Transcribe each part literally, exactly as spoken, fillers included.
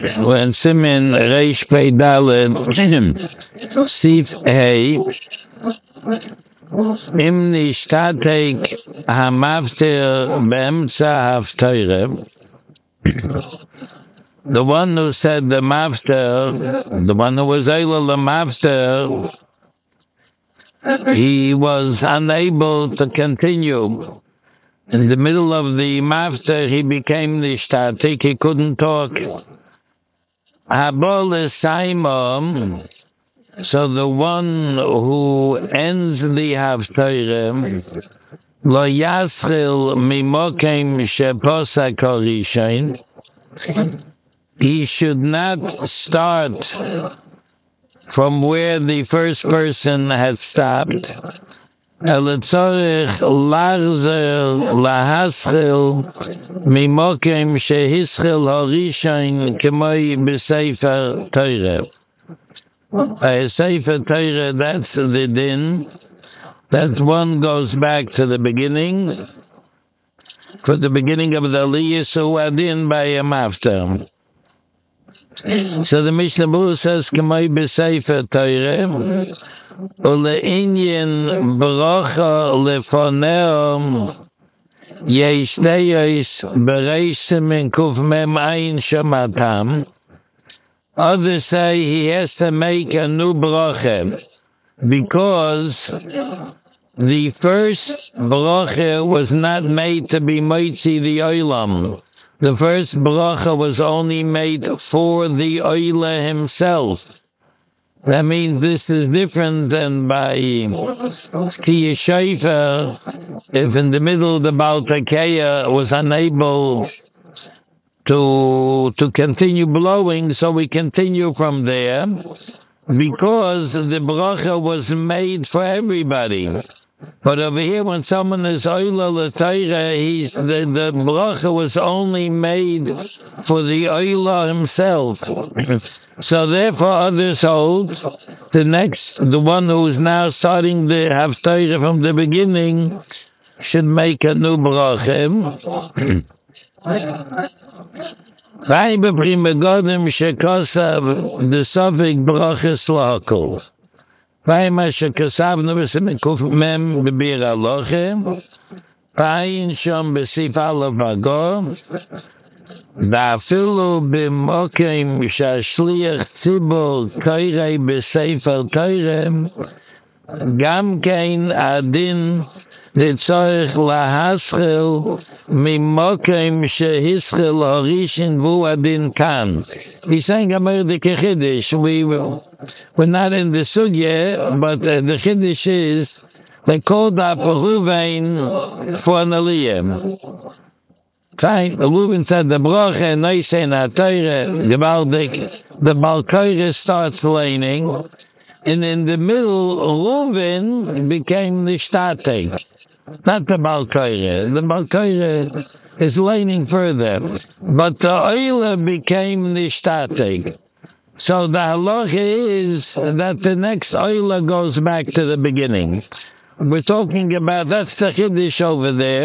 when Simin Reish Pei Dalet Sif Hey Im Nishtatek Hamavster Bemtza Havsteire. The one who said the mobster, the one who was able the mobster, he was unable to continue. In the middle of the mobster, he became nishtatik, he couldn't talk. Habol Simon, so the one who ends the havsteire, lo yasril mimokem sheposa korishain, he should not start from where the first person had stopped. Elitzorich larzer lahasril mimokem shehisril horishain kemoi b'sefer Torah. A sefer Torah, that's the din. That one goes back to the beginning. For the beginning of the Aliyah, so adin by a mafter. So the Mishnah Berurah says, "K'may b'sefer Torah, ule'inyan bracha lefoneom yesh deyos bereisim in kuf mem ayin shamatam." Others say he has to make a new bracha because the first bracha was not made to be moitzi the olam. The first bracha was only made for the oila himself. That means this is different than by Kiyah Shofar. If in the middle the Baal Tekeya was unable to to continue blowing, so we continue from there because the bracha was made for everybody. But over here, when someone is oila l'Torah, he the the bracha was only made for the oila himself. So therefore, others hold the next, the one who is now starting the havsteire from the beginning, should make a new bracha. Rai b'prima godim shekosav the sofik brachas l'hakol. Vayma shekosavnu b'sim kuf mem b'bir aloche. Vayin shom b'sif alav magor. V'afilu b'mokim shashliach tzibur koirei b'sefer Torah. Gam kein adin לצורך להסחיל ממוקם שהסחיל הראשון והוא הדין כאן. He's saying about the Chiddush. We, we're not in the sugya, but uh, the Chiddush is they called up Reuven for an aliyah. Fine, Reuven said the bracha noisen ha'Torah, the Baldik, the Balkoire starts laning, and in the middle, Reuven became the shtatek. Not the Balkoire. The Balkoire is leaning further. But the oila became the shtatek. So the halacha is that the next oila goes back to the beginning. We're talking about, that's the Chiddush over there.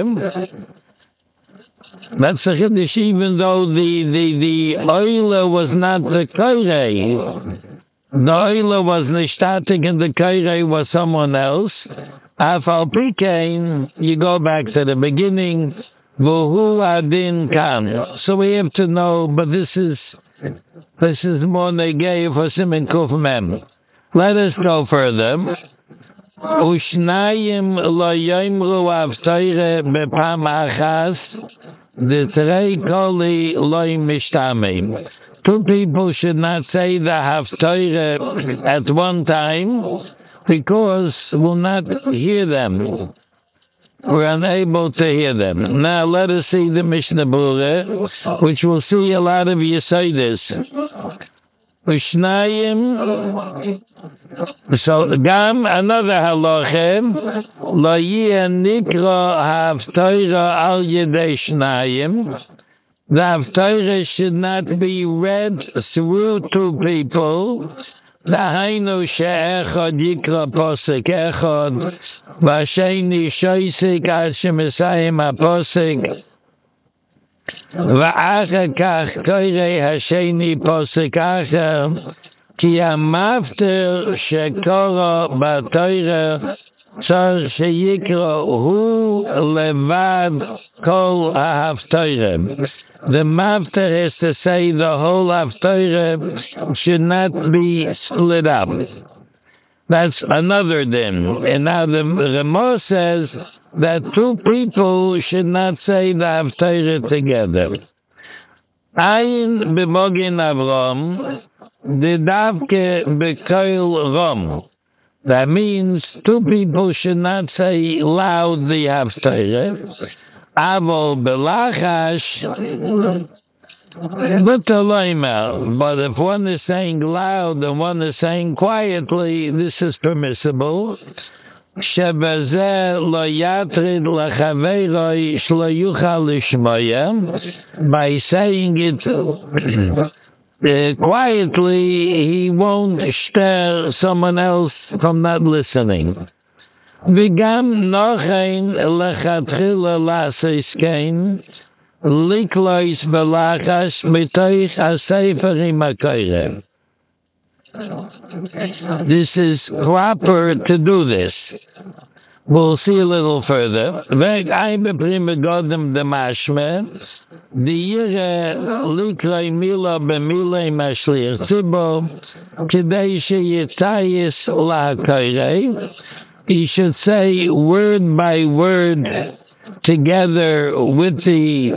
That's the Chiddush, even though the, the, the oila was not the Korei. The oila was nishtatik and the Korei was someone else. Afal Pikain, you go back to the beginning, Vuhu Adin Kan. So we have to know, but this is this is more negay for Simin Kuf Mem. Let us go further. Ushnayim lo yimru avsteire bepam achas, the trei koli lo mishtamim. Two people should not say the havsteire at one time, because we'll not hear them. We're unable to hear them. Now let us see the Mishnah Berurah, which will see a lot of Yesodis. Ushnayim, so gam another halacha, lo yeh nikra havsteira al yedei shnayim. The havsteira should not be read through two people. L'hainu she'echad yikra posek echad, v'asheni shoisik al shemesayim ha-posek. ואחר כך קורא השני פוסק אחר, כי המפטר שקורא בתורה צריך שיקרא הוא לבד כל ההפטרה. The mafter has to say the whole haftarah should not be split up. That's another din. And now the Ramah says that two people should not say the haftarah together. Ein b'mogin Avram, the davke b'koil rom. That means two people should not say loud the haftarah. Avol belachash, but if one is saying loud and one is saying quietly, this is permissible. Shebazeh lo yatrid lachaveiroi shlo yuchal lishmoya. By saying it uh, quietly, he won't stir someone else from not listening. V'gam nochein lechatchila lasis kein liklois belachas mitoich hasefer imakoyrem. This is proper to do this. We'll see a little further. V'g'ay b'prima godem demashme di'yire likloi mila b'milei mashlir tibo k'dei sheyitayis la'koyrei. He should say word by word together with the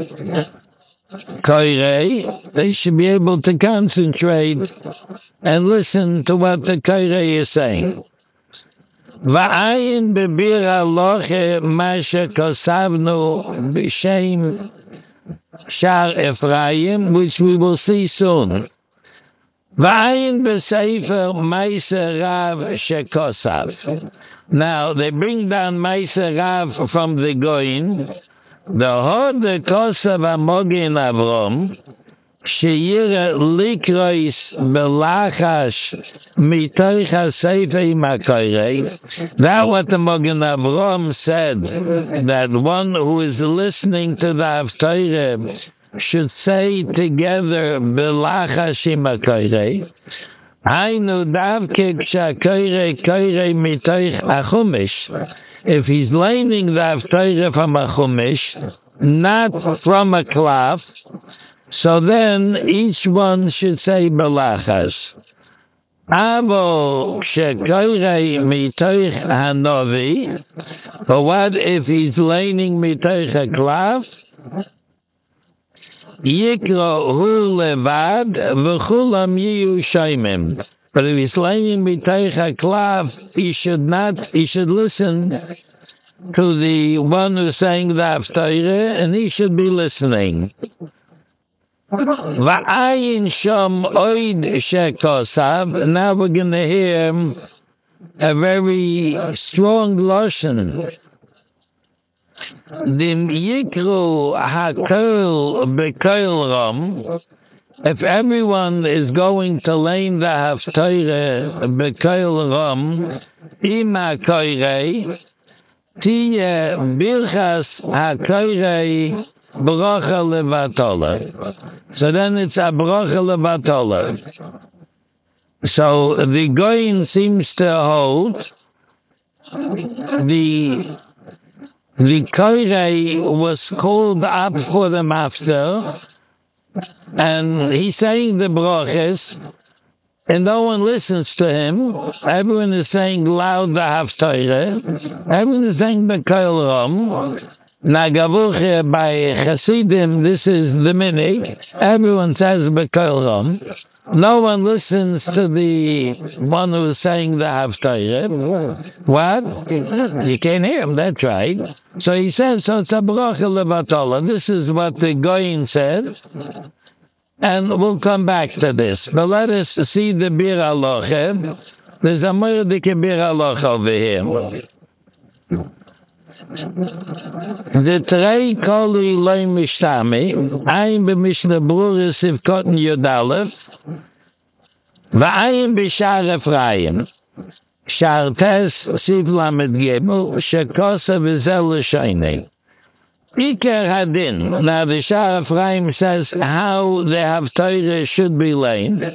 koirei. They should be able to concentrate and listen to what the koirei is saying. Va'ayin bebir haloche masha kosavnu b'shem shar Ephraim, which we will see soon. Va'ayin b'sefer ma'aser rav shekosav. Now, they bring down Ma'aser Rav from the Goyin. The Hod the Kosav Amogin Avram, Sheyira Likrois Belachash Mitoich HaSefer Imakoyrei. That's what the Mogin Avram said, that one who is listening to the Haftarah should say together Belachash Imakoyrei. Hainu davke kshakoyre koyre mitoich achumish. If he's learning the haftarah from a chumish, not from a cloth, so then each one should say belachas. Avo kshakoyre mitoich hanovi. But what if he's learning mitoich a cloth? Yikro hu levad v'chulam yiyu shaymim. But if he's laying b'teich haklav, he should not, he should listen to the one who's saying the haftarah, and he should be listening. Va'ayin sham oid shekosav. Now we're going to hear a very strong lashon. Dim yikru hakol bekoil ram. If everyone is going to learn the haftarah bekoil ram, ima koirei, tiye birchas hakoirei bracha levatola. So then it's a bracha levatola. So the Goyin seems to hold the The koirei was called up for the master, and he's saying the brachas, and no one listens to him. Everyone is saying loud the haftarah. Everyone is saying the koil ram. Nagavuche by Hasidim, this is the minhag. Everyone says the koil ram. No one listens to the one who is saying the haftarah. What? You can't hear him, that's right. So he says, so it's a bracha levatola. This is what the Goyin said. And we'll come back to this. But let us see the Bir Aloche. There's a Mordike Bir Aloche over here. The Trei Koli Loi Mishtami, Ein B'Mishnah Berurah Sivkot Yud Aleph, V'Ayin B'Shar Ephraim, Shar Tes Siv Lamed Gimel, Shekosa V'Zel L'Shaynei. Iker Hadin. Now the Shara Ephraim says how the Haftarah should be laid.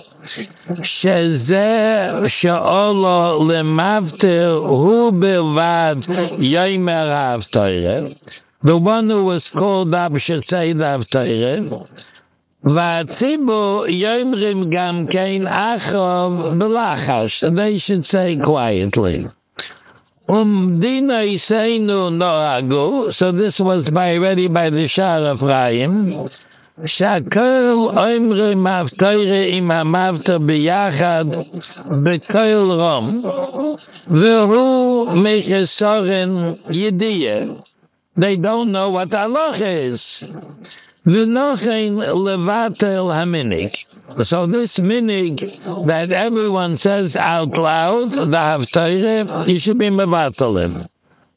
Shezeh she'olo lemavter hu bilvad yomer Haftarah. The one who was called up should say the Haftarah. V'atzibu yomrim gam kein achov belachash. They should say quietly. Um dina iseinu noagu. So this was by already by the Shara Ephraim. Shakol oimrim haftarah im hamavta biyachad b'kol rom. V'ru mechesoren yediyah. They don't know what Allah is. V'nochein levatel haminig. So this minig that everyone says out loud, the haftarah, you should be mevatelim.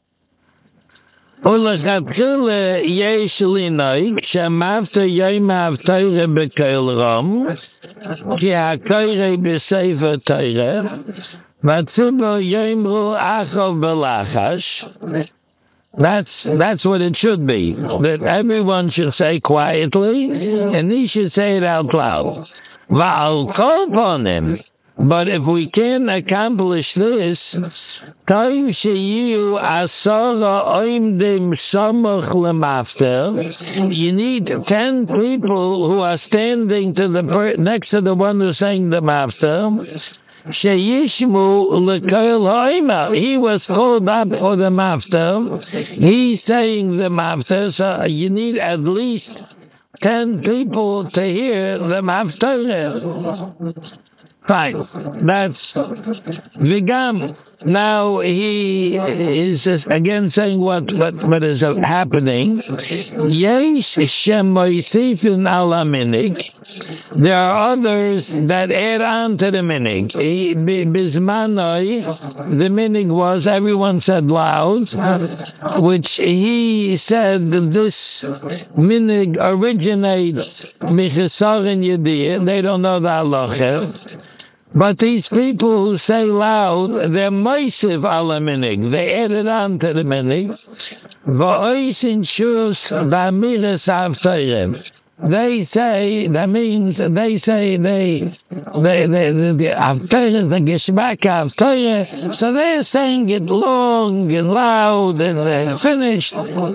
Ulachatchile yesh linoy, shemavta yoym haftarah b'kol rom, ki ha'torah b'sefer Torah, v'tzubo yoymru achov b'lachash. That's that's what it should be. That everyone should say quietly, and he should say it out loud. Va'al kol ponim. But if we can accomplish this, time sheyu asara oimdim samach lemafter. You need ten people who are standing to the per- next to the one who's saying the mafter. Sheyishmu l'kol ha'ima. He was called up for the mafter. He's saying the mafter, so you need at least ten people to hear the mafter. Fine. That's Vigam. Now he is again saying what, what, what is happening. Yesh shemoithifin ala minig. There are others that add on to the minig. Bismanoi, the minig was everyone said loud, which he said this minig originates michesarin yediyah. They don't know the halacha. But these people who say loud, they're moisiv ala minig. They added on to the minig. V'oisin shus v'amiras haftarah. They say, that means, they say they, they, they, the haftarah, the geschmack haftarah, so they're saying it long and loud and they're finished.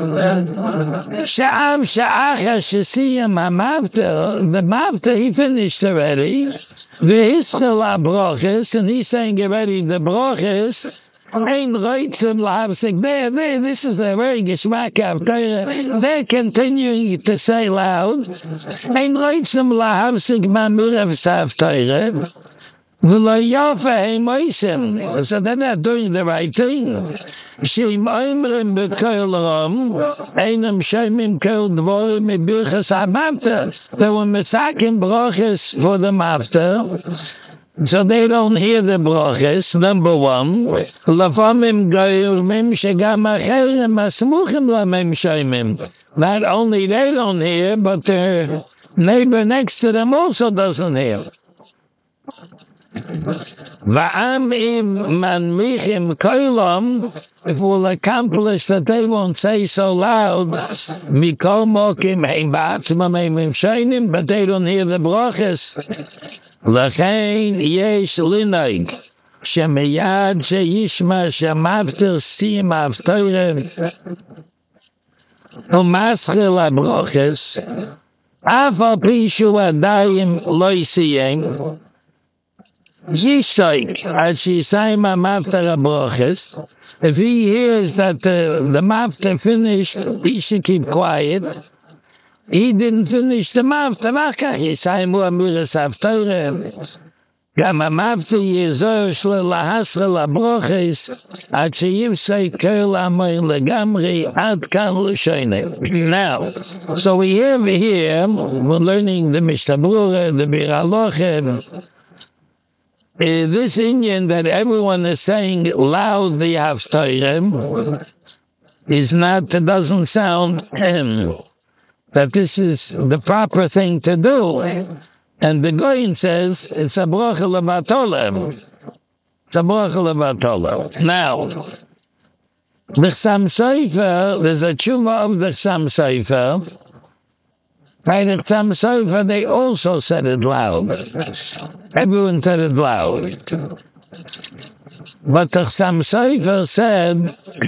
Sha'am sha'acha shesiyam ha'mavta, the mavta, he finished already. V'hischel ha'broches, and he's saying already the broches, ain't right to Labsik. There, there, this is a very geschmack of Torah. They're continuing to say loud. Ain't right to Labsik, Mamurav Sav Torah. So they're not doing the right thing. Shim Oimrim B'Kol Rom, Einam Shemim Kol Dvorim B'Birchas HaMavta. They were Mesakim Broches for the Mavta. So they don't hear the brachas, number one. Lafamim goyimim shegam acherim asmuchim lamim shoymim. Not only they don't hear, but their neighbor next to them also doesn't hear. Va'am im manmichim kolam, if we'll accomplish that they won't say so loud, mikol mokim heim ba'atzmam heim shoynim, but they don't hear the brachas. L'chein yesh linoig shemiyad sheyishma shemavter siyim haftarah u'maschil ha'broches af al pi shu adayim lo yisiyem yishtoik as yisayim ha'mavter ha'broches. If he hears that the, the mavter finished, he should keep quiet. He didn't finish the mavta vaka. He say more amuras haftarah. Gam mavta yezor shlo lahasra labroches ad sheyim say kol amoy legamri ad kan l'shoyne. Now, so we have here, we're learning the Mishnah Berurah, the Bir Halacha. This Indian that everyone is saying loud the haftarah is not, doesn't sound that this is the proper thing to do. And the Goyin says, it's a bracha levatolem. It's a bracha levatolem. Now, The Sam Sofer, there's a tshuva of the Sam Sofer. By the Sam Sofer, they also said it loud. Everyone said it loud. But the Sam Sofer said,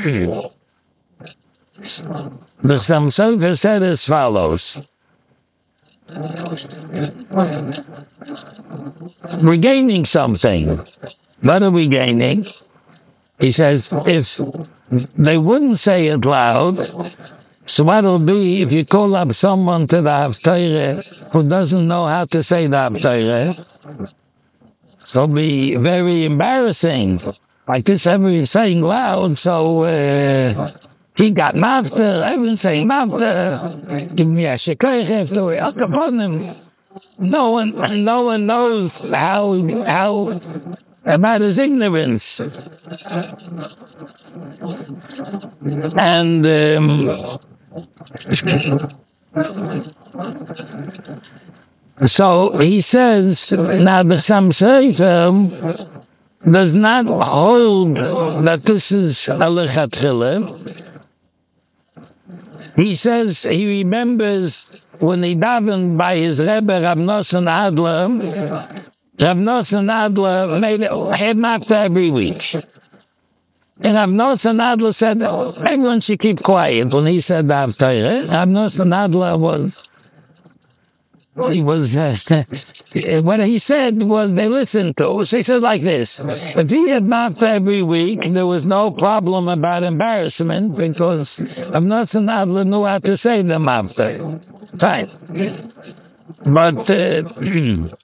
the Sam Sofer said as follows. We're gaining something. What are we gaining? He says, if they wouldn't say it loud, so what'll be if you call up someone to the Haftarah who doesn't know how to say the Haftarah? It'll be very embarrassing. Like this, everyone's saying loud, so uh, he got mafta, everyone's saying mafta. Give me a shekoich, so we up upon him. No one, no one knows how, how, about his ignorance. And, um, so he says, now the Sam Sofer does not hold that this is Alechat Chileh. He says he remembers when he davened by his Rebbe Rav Nosson Adler. Rav Nosson Adler made it, had mafta every week. And Rav Nosson Adler said, everyone should keep quiet when he said the Haftarah. Rav Nosson Adler was, he was, uh, what he said was they listened to. So he said like this, if he had mafta every week, there was no problem about embarrassment because Rav Nosson Adler knew how to say the mafta. Fine. But, uh,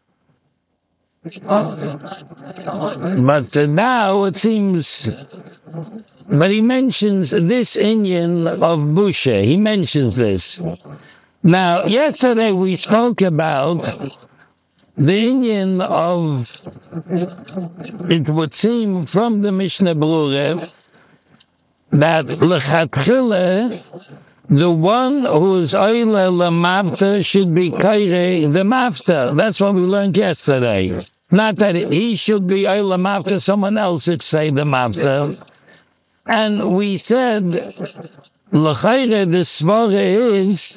But uh, now it seems, but he mentions this Indian of Busha. He mentions this. Now, yesterday we spoke about the Indian of, it would seem from the Mishnah Berurah, that L'chatchila, the one whose oila lamafta should be kaire the mafta. That's what we learned yesterday. Not that he should be oila mafta, someone else should say the mafta. And we said, l'chayre, the svara is,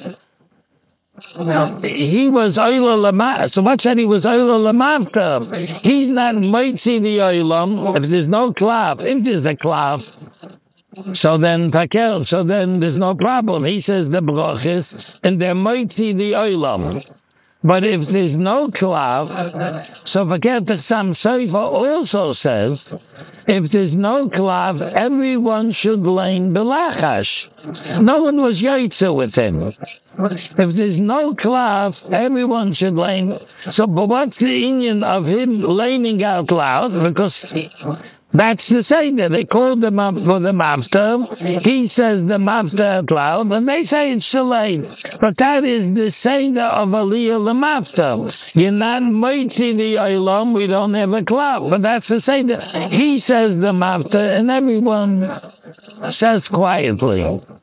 he was oila lamafta. So what said he was oila lamafta? He's not mitzi the oilam. If there's no klaf, if there's a klaf, so then, takel, so then there's no problem. He says the brachas, and there might see the oilam. But if there's no klav, so forget the Sam Sofer also says, if there's no klav, everyone should learn belachash. No one was yaitza with him. If there's no klav, everyone should learn. So, but what's the union of him learning out loud? Because he, that's the Seder. They called them up for the master. He says the master out loud, and they say it's Shalem. But that is the Seder of Aliyah the master. You're not mighty the Olam, we don't have a cloud. But that's the Seder. He says the master, and everyone says quietly.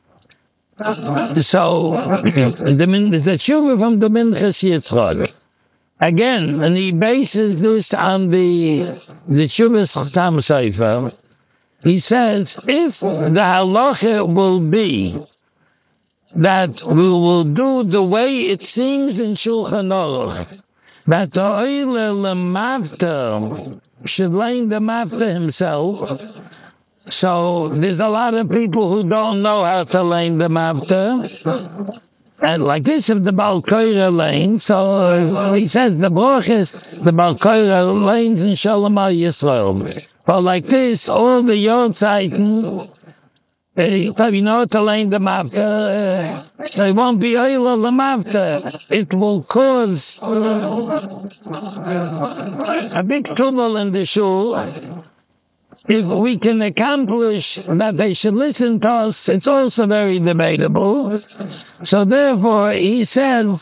So, the, the Shuvah from the Minchas Yitzchak. Again, and he bases this on the the Shuvah Sam Sofer. He says, if the halacha will be that we will do the way it seems in Shulchan Aruch, that the oile lemafta should learn the mafta himself. So there's a lot of people who don't know how to learn the mafta. And like this, if the Baal Koira lane, so uh, he says the brachas, the Baal Koira lane in Shalom Al Yisrael. But like this, all the Yorzeiten, uh, you know to lane the mafta, uh, they won't be oil the mafta. It will cause uh, a big trouble in the shul. If we can accomplish that they should listen to us, it's also very debatable. So therefore, he said,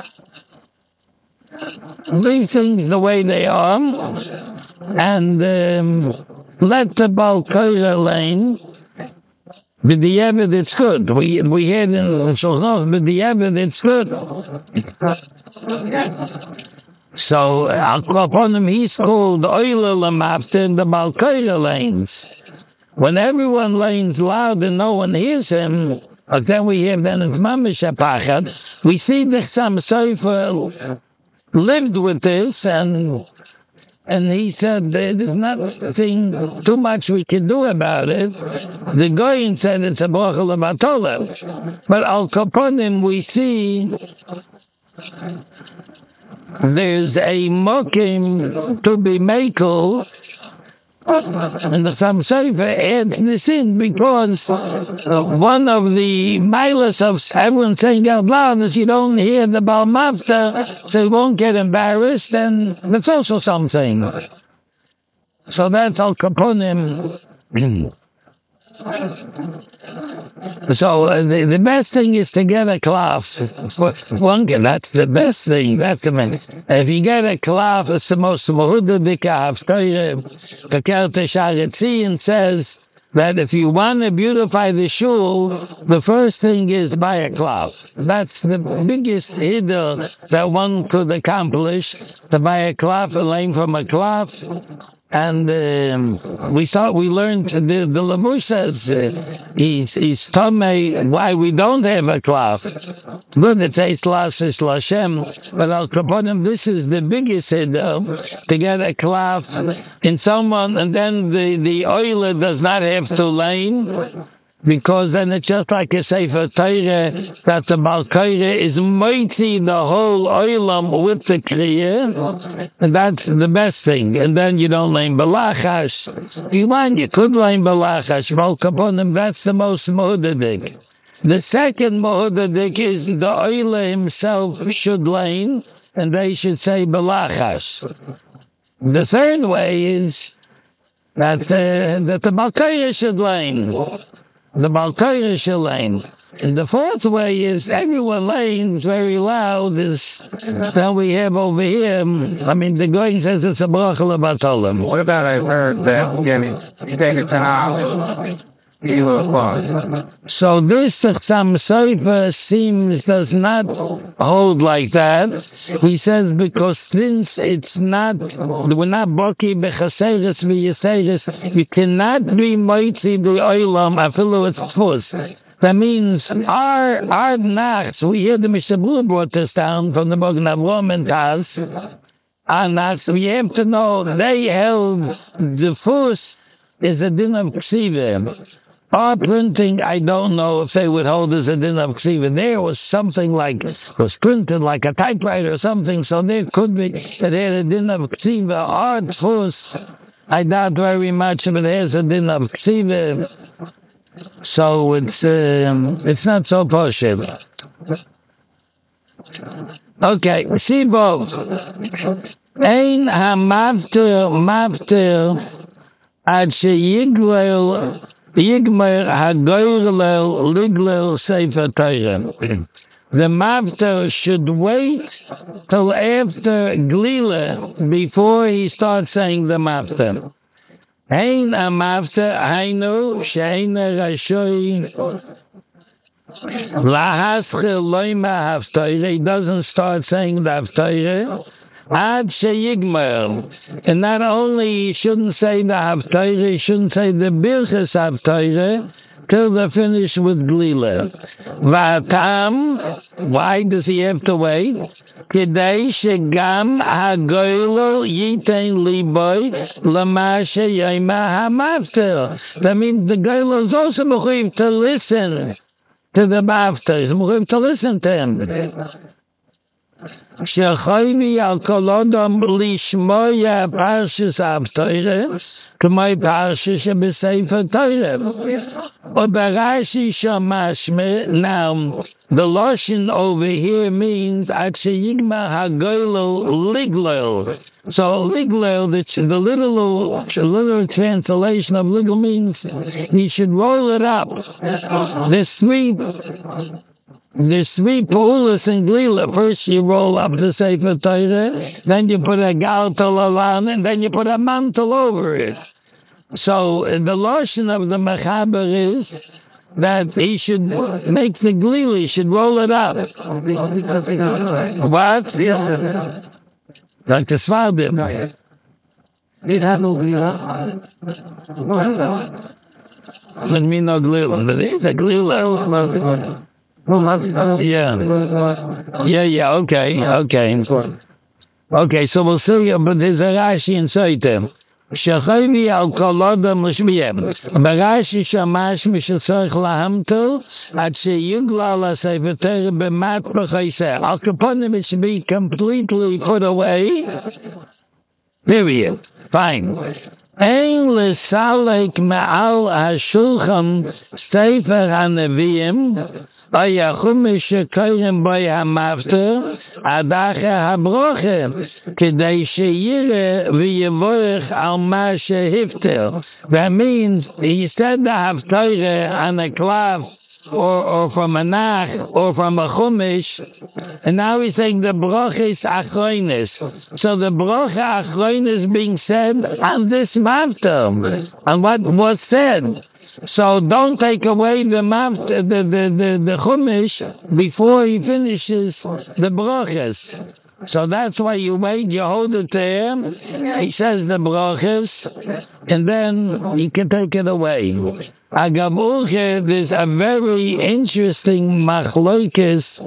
leave things the way they are, and um, let the Baal Koira lane, with the evidence good. We we had in Shulchan, with the evidence good. So, upon him, he's called Oile Lamafta in the Baal Koira lanes. when everyone lanes loud and no one hears him, but then we hear then it's mamish apachat, we see that some Sofer lived with this, and and he said there's nothing too much we can do about it. The Goyin said it's a Bochel of Atola. But Al Kaponim we see there's a mokim to be makel, and the Sam Sofer adds this in because one of the milas of everyone saying out loud is you don't hear the Baal Mavta, so you won't get embarrassed, and that's also something. So that's Al Kaponim. So uh, the, the best thing is to get a class. One, that's the best thing. That's the main. If you get a class, it's the most mahudadika haftareh. The Kerte Sharetzion says that if you want to beautify the shul, the first thing is buy a cloth. That's the biggest hiddur that one could accomplish, to buy a cloth, a lane from a cloth. And um, we thought we learned the, the Lamur says uh, he's he's told me why we don't have a cloth. It's good to say Slash Lashem, but Al Kaponim, this is the biggest hiddur, to get a cloth in someone, and then the the oiler does not have to lane. Because then it's just like a Sefer Torah that the Baal Korah is mighty the whole oilam with the Kriya, and that's the best thing. And then you don't learn Balachash. You want, you could learn Balachash, Baal Kaponim, that's the most mohudadik. The second mohudadik is the oiler himself should learn, and they should say Balachash. The third way is that, uh, that the Baal Korah should learn. The Baal Korah shall lane. And the fourth way is everyone lanes very loud, is that we have over here. I mean, the going says it's a Bochel of Atolim. What about I heard that getting you take it to house? So this the Sam Sofer seems does not hold like that. He says because since it's not, we're not boki bechaseres v'yaseres, you cannot be mighty the oilam afilu it's tfus. That means our our knocks. We hear the Mishabur brought this down from the Magen Avraham and Taz. Our knocks. We have to know they held the first is a din of ksiva. Our printing, I don't know if they would hold as a din of ksiva. There was something like, was printed like a typewriter or something, so there could be that had a din of ksiva. Our first, I doubt very much if it has a din of ksiva. So it's um, it's not so possible. Okay, see both. Ein hamavter mavter ad sheyiglel yigmer hagoylel liglel sefer Torah. The mavter should wait till after glila before he starts saying the mavter. Ein amavter hainu sheina rashoy lahasre loima haftoire. He doesn't start saying the haftoire ad sheyigmer. And not only he shouldn't say the haftoire, he shouldn't say the birchas haftoire till they're finished with glila. Vatam, why does he have to wait? Kedei shegam hagoylo yitein liboy lama sheyayma hamavter. That means the goylo is also mechuyev to listen to the mavter. He's mechuyev to listen to him. Shechoyni al kol adam lishmoya parshas haftorah k'may parshas shebesefer Torah. But the Rashi shamashme, now the Lashon over here means actually yigma hagoylo liglel. So liglel, that's the little the little translation of liglel means he should roll it up. The three There's three poolas in glila. First you roll up the Sefer Torah, then you put a galtal around, and then you put a mantle over it. So the Lashon of the Mechaber is that he should make the glila, he should roll it up. What? Like the Svardim. Let me know glila. But it's a glila. Yeah. Yeah, yeah, okay, okay. Okay, so we'll see, but there's a Rashi inside them. שחייני על כל אדם לשמיע. ברש"י שמש משצריך להמתו עד שיוגלל הספר תורה במטבח הישר. Al kaponim it should be completely put away. Period. Fine. אין לסלק מעל השולחן ספר הנביאים אי החומש שקוראים בו המפטר עד אחר הברוכה כדי שיראה ויבורך על מה שהפטר. That means he said the haftarah on a cloth or, or from a nach or from a chumash, and now he's saying the bracha is achronis. So the bracha achronis being said on this matter, on what was said. So don't take away the maft, the the the, the chumash before he finishes the brachas. So that's why you wait, you hold it to him, he says the brachas, and then you can take it away. Agabuche, there's a very interesting machlokes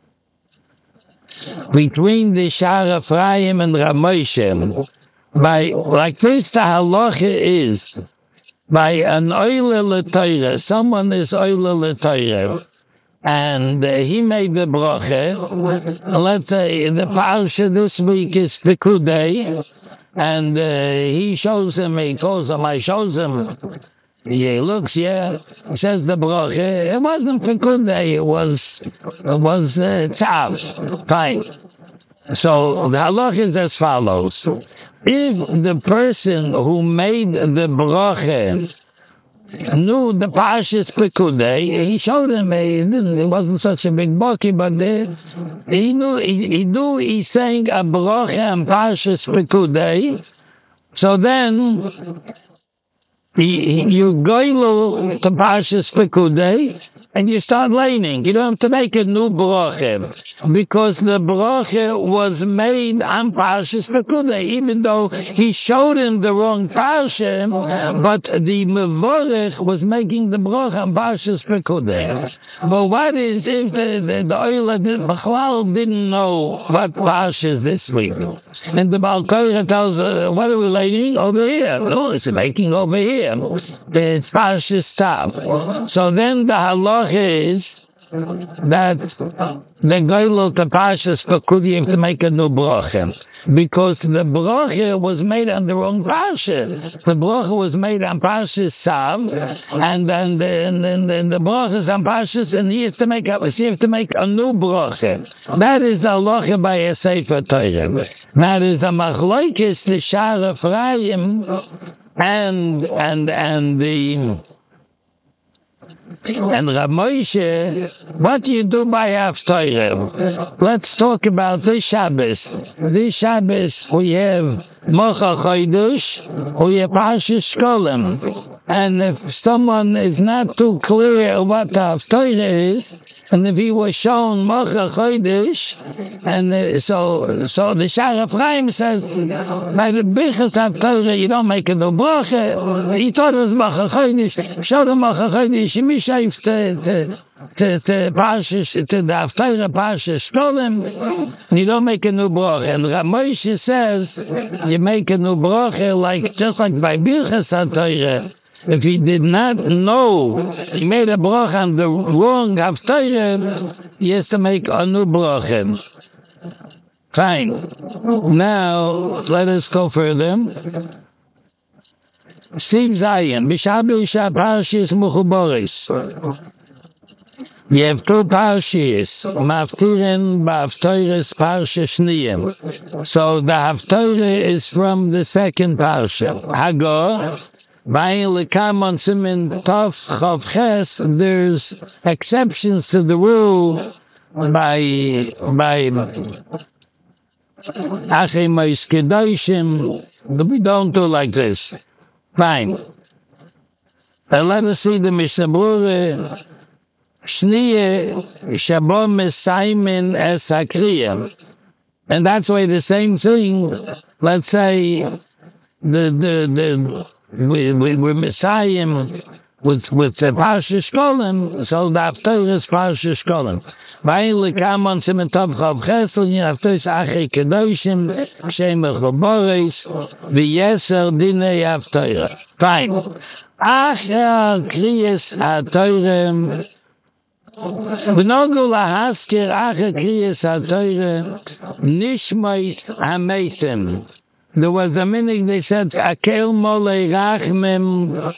between the Shara Ephraim and Rav Moshe. By, like this, the halacha is, by an oile l'Torah, someone is oile l'Torah, and uh, he made the bracha. Let's say the parsha this week is Pekudei, and uh, he shows him, he calls him, I shows him. He looks, yeah, he says the bracha. It wasn't Pekudei, it was, it was uh, Tav. Fine. So the halacha is as follows. If the person who made the bracha knew the Parshas Pekudei, he showed him, he didn't, it wasn't such a big bucky, but uh, he knew, he, he knew he's saying a bracha and Parshas Pekudei. So then, he, he, you go to Parshas Pekudei, and you start learning. You don't have to make a new bracha, because the bracha was made on Parshas Pekudei, even though he showed him the wrong parsha, but the mevorech was making the bracha on Parshas Pekudei. But what is if the the, the Oila B'chlal didn't know what parsha is this week? And the Baal Korah tells, uh, what are we learning? Over here. No, it's making over here. It's Parshas Tav. So then the halach is that the guy looked at Parshas Pekudei to make a new bracha, because the bracha was made on the wrong parsha. The bracha was made on Parshas Tav, and then the, and then the, the bracha is on Parshas, and he has to make a, he has to make a new bracha. That is the halacha by a Sefer Torah. That is a machlokes the Shara Ephraim and and and the and Rav Moshe. What do you do by haftarah? Let's talk about this Shabbos. This Shabbos we have Mocha Chodesh, we have Parshas Shkolim. And if someone is not too clear what the haftarah is, and if he was shown Mocha Chodesh, and uh, so so the Shara Ephraim says, by the Bichas haftarah you don't make a new bracha. He thought it was Mocha Chodesh. Showed him Mocha Chodesh. He mishaves to to to to Parshas, to the haftarah Parshas Shkolim, and you don't make a new bracha. And Rav Moshe says you make a new bracha like just like by Bichas haftarah. If he did not know, he made a bracha on the wrong haftarah, he has to make a new bracha. Fine. Now, let us go further. Siv Zayin, B'Shabbos Shah Parshas Mechubaros. You have two parshas, Maftirin, B'Haftarahs Parsha Shniyim. So the haftarah is from the second parsha, Hagar. By Lekamon Simin Tov Chav Ches, there's exceptions to the rule by by Achei Mos Kedoshim. We don't do like this. Fine. And let us see the Mishnah Berurah. Shniye Shabom Mesaimin Es Hakriya. And that's why the same thing, let's say, the the the We, we, we're Messiah with with the Parsha Shkolim, so the Haftorah is Parsha Shkolim. Weil kam man zum Topf auf Chesel, in Haftorah Achei Kedoshim, Shemach Boris, wie Yeser Dinei Haftorah. Fine. Acher Kriyas HaTorah, V'nogu lahaskir acher Kriyas HaTorah, Nishmait HaMeitim. There was a minute they said, Akel Molei Rachmim,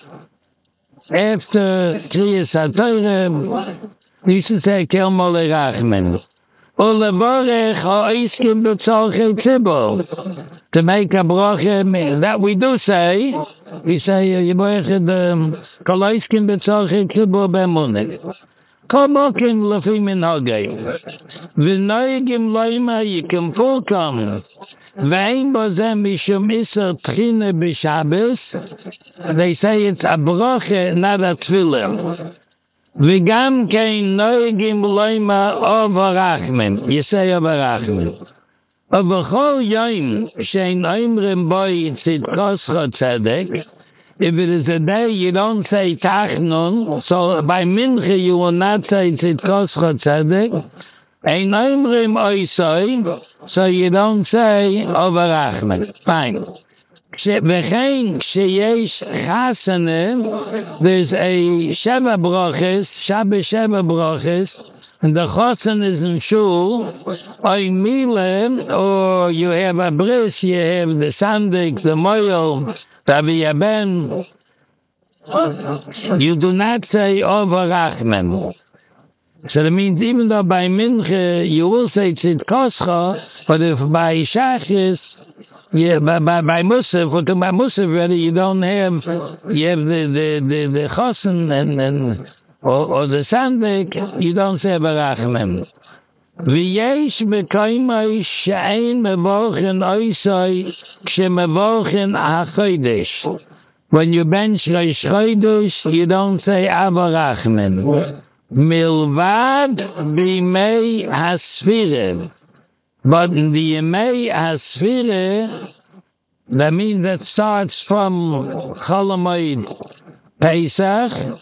after Kriyas HaTorah, they used to say, Akel Molei Rachmim. Ulevorech ha'iskim b'tzorchei tzibur. To make a bracha, that we do say, we say, Yiborech the koloiskim b'tzorchei tzibur b'emunah. Komokin lefi minhagei. V'noigim loima yikim fulkam. Vein bozem mishum iser trine b'Shabbos. They say it's a bracha, not a tefillah. V'gam kein noigim loima over rachmim. You say over rachmim. Over chol yom shein oimrim boi tzidkos tzedek. If it is a day you don't say tachnun, so by mincha you will not say tzidkos tzedek. Ein oimrim oisoi, so you don't say over rachmim. Fine. V'chein sheyesh chasanim, there's a sheva brachis, Shabbos sheva brachis, and the chasan is in shul, oy milen, or you have a bris, you have the sandik, the moil, tavi ben. You do not say over rachmim. So that means even though by mincha you will say tzidkoscha, but if by shachis, yeah, by by, by Musaf, what by Musaf already you don't have, you have the the the, the chosen and and or, or the sandik, you don't say barachmim. V'yesh b'kaimai she'ein mevorchen oisai k'shemevorchen ha'chodesh. When you bench Rosh Chodesh, you don't say avarachmim. Milvad b'mei hasfirim. But in the Yemei HaSfirah, that means that starts from Chol HaMoed Pesach,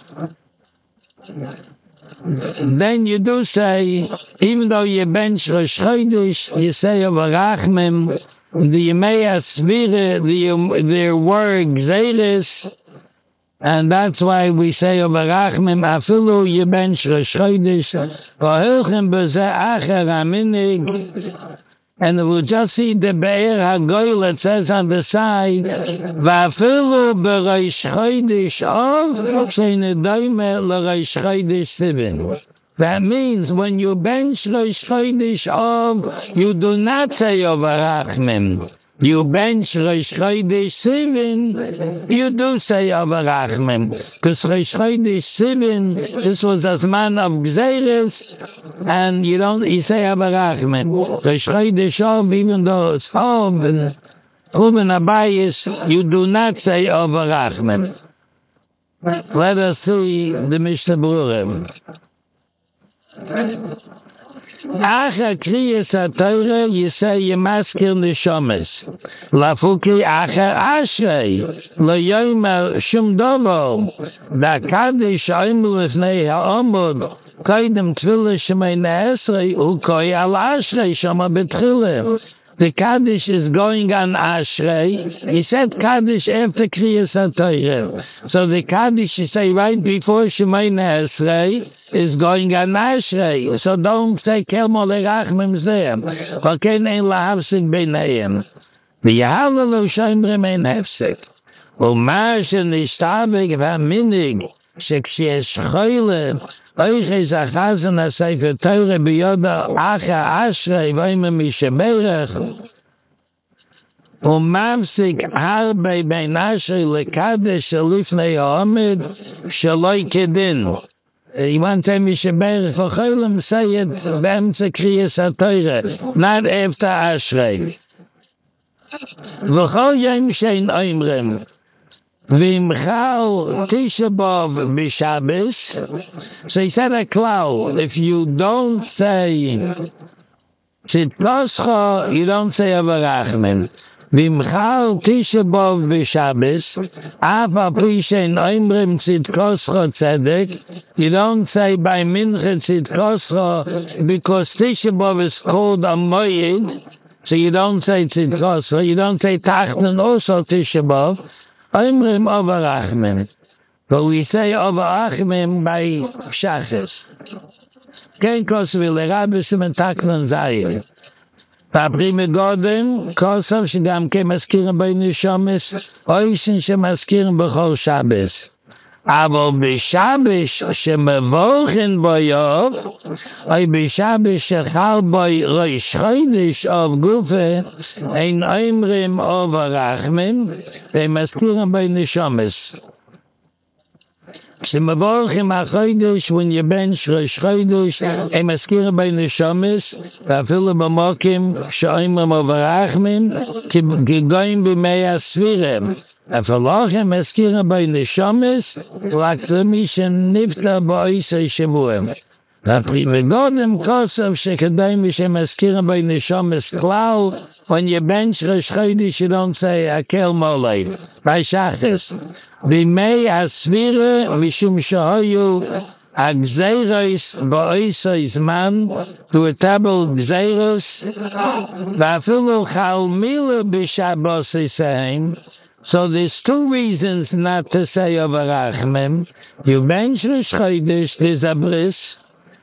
then you do say, even though you bench Rosh Chodesh, you say over Rachmim, the Yemei HaSfirah, the, their word Gzeiris, and that's why we say over Rachmim, Afilu Yebench Rosh Chodesh, V'hilchem B'zeh Acher HaMinig, and we'll just see the Be'er HaGoyl, it says on the side, V'afilu B'rosh Chodesh Av, She'ne Doime L'rosh Chodesh Sivin. That means when you bench Rosh Chodesh Av, you do not say over Rachmim. You bench Rosh Chodesh Sivin, you do say over Rachmim. Because Rosh Chodesh Sivin, this was a man of Gzeiris, and you don't, you say over Rachmim. Rosh Chodesh Av, even though it's Av, and Uben Abayis, you do not say over Rachmim. Let us see the Mishnah Berurah. Acha Kriyas HaTorah, you say you maskir neshamas. Lafuki acha ashrei, leyomer shum dovo. Da kaddish oimel lefnei ha'omod, koydem tefillah shemay ne'esrei, ukoy al ashrei shama betchillah. The Kaddish is going on Ashrei. He said Kaddish after Kriyas HaTorah. So the Kaddish, you say right before Shemayna Ashrei, is going on Ashrei. So don't say Kel Molei Rachmim is there. V'kein ein lahavsik b'neihem. V'yahalelu shomrim ein hefsek. U'ma shenishtabek v'aminig, shekshiyesh choyle, Oich is a chazan a sefer Torah biyoda acha ashrei v'omer misheberech u'mamsik harbe bein ashrei lekadesh elifnei ha'omid shaloi kedin. You want to say misheberech v'cholim, say it b'emtze Kriyas HaTorah, not after ashrei. V'chol yom shein oimrim V'imchal Tisha B'Av b'Shabbos. So he said a cloud. If you don't say Tzidkoscha, you don't say Avarachmin. Vim Chal Tisha B'Av B'Shabbos, Ava Prishen Oimrim Tzidkosra Tzedek. You don't say by Mincha Tzidkosra because Tisha B'Av is called a Moed, so you don't say Tzidkosra. You don't say Tachnan also Tisha B'Av. Oimrim Over Achmim. But we say Over Achmim by Shachas. Kein Kosov L'Rabbis and Tachnan Zayir. Paprime Gordon, Kosov Shigam Ke Maskirim Bei Nishamis, Oishin She Maskirim B'Chol Shabbos. Aber B'Shabbos Shemevorchen Boyov, Oy B'Shabbos Shechal Boy Rosh Chodesh Av Gufe, Ein Oimrim Over Rachmim, Bei Maskirim Bei Nishamis. Shemevorchen HaChodesh, when you bench Rosh Chodesh, Ein Maskirim Bei Nishamis, V'afilu B'mokim She'oimrim Over Rachmim, Ki Goyim B'mei Asvirem. Afalochem Maskirim Bei Nishamis, L'Akremishem Nifta B'Oisei Shemuim. V'Godem Kosov Shekadayim V'Shem Maskirim Bei Nishamis Klau. When you bench Rosh Chodesh, you don't say Akel Molei. By Shachas, B'mei Asvire V'Shum Shehoyu Agzeiros B'Oisei Zman to a table Gzeiros V'afilu Chal Mila B'Shabbos Yiseim. So there's two reasons not to say over Rachmim. You mention Rosh Chodesh, there's a bris.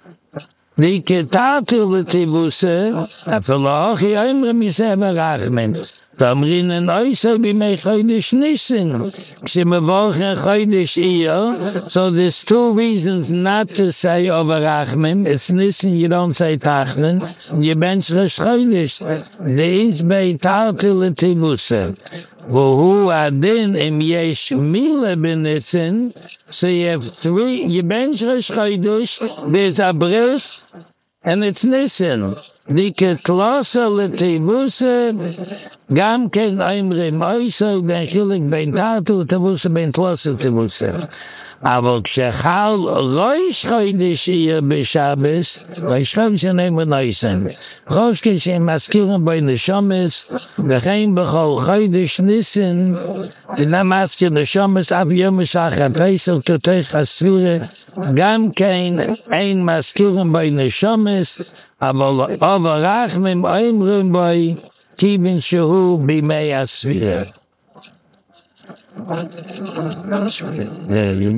The Ketatu L'Tivuse, Afaloch, Yoimrim Yiseh over Rachmim. Tamrin and Oisa B'mei Chodesh Nissen. Shemevorchen Chodesh Iyah. So there's two reasons not to say over Rachmim. It's Nissen, you don't say Tachnan. You mention Rosh Chodesh. There is Ketatu L'Tivuse. Who adin im yesh mile benitzen, so you have three, you bench Rosh Chodesh, there's a bris, and it's nissen. The ketlosa l'tivuse, gam ken oimrim oiso, den chilik ben tatu tivuse, ben tlosa tivuse. Aber כשחל ראש חודש יהיה בשבס, ראש חודש נאמר ניסן. ראש כשהם מזכירים בי נשומס, וכן בכל חודש ניסן, ונמצא נשומס אף יום משחר פסח תותך אסורה, גם כן אין מזכירים בי נשומס, אבל רחמים אומרים בי, כיוון שהוא בימי הספירה.